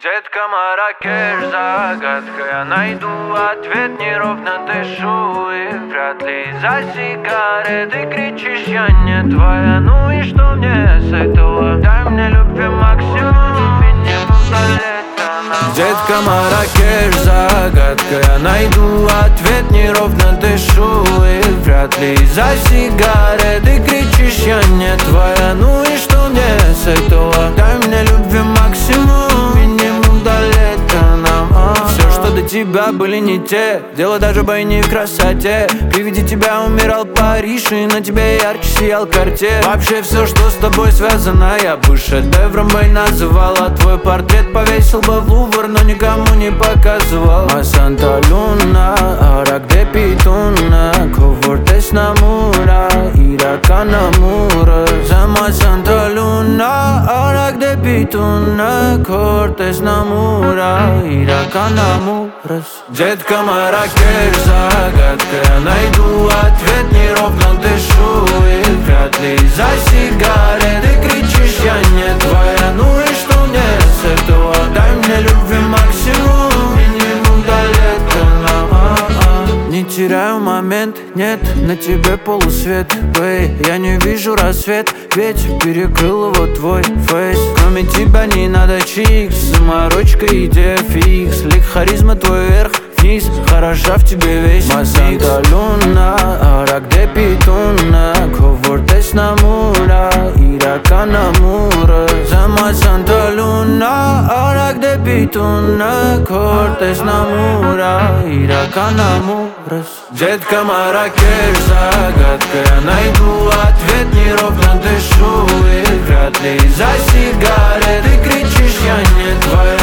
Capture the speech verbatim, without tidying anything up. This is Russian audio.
Детка, Марракеш, загадка. Я найду ответ, неровно дышу. И вряд ли из-за сигареты кричишь, я не твоя. Ну и что мне с этого? Дай мне любви максимум, минимум до лета нам. Детка, Марракеш, загадка. Я найду ответ, неровно дышу. И вряд ли из-за сигареты кричишь, я не твоя. Ну и что мне с этого? Дай мне любви максимум, минимум до лета нам. Все, что до тебя были не те. Дело даже бы не в красоте. При виде тебя умирал Париж, и на тебе ярче сиял Картье. Вообще все, что с тобой связано, я бы шедевром бы называла. Твой портрет повесил бы в Лувр, но никому не показывал. Ma Santa Luna, ahora kde pituna, covortes namura, iraka namura. Ma Santa Luna, ahora kde pituna, cortes namura, iraka namura. Детка, Марракеш, загадка. Я найду ответ, неровно дышу. И вряд ли из-за сигареты кричишь, я не твоя. Ну и что мне с этого? Дай мне любви максимум, минимум до лета нам. А-а. Не теряю момент, нет, на тебе полусвет. Бэй, я не вижу рассвет, ведь перекрыл его твой фейс. Кроме тебя не надо чикс, заморочка идея фикс. Лик харизма твой вверх, вниз, хороша в тебе весь микс. Ma Santa Luna, ahora kde pituna, covortes namura, iraka namura. Ma Santa Luna, ahora kde pituna, cortes namura, iraka namura. Детка, Марракеш, загадка. Я найду ответ, неровно дышу. И вряд ли из-за сигареты кричишь, я не твоя.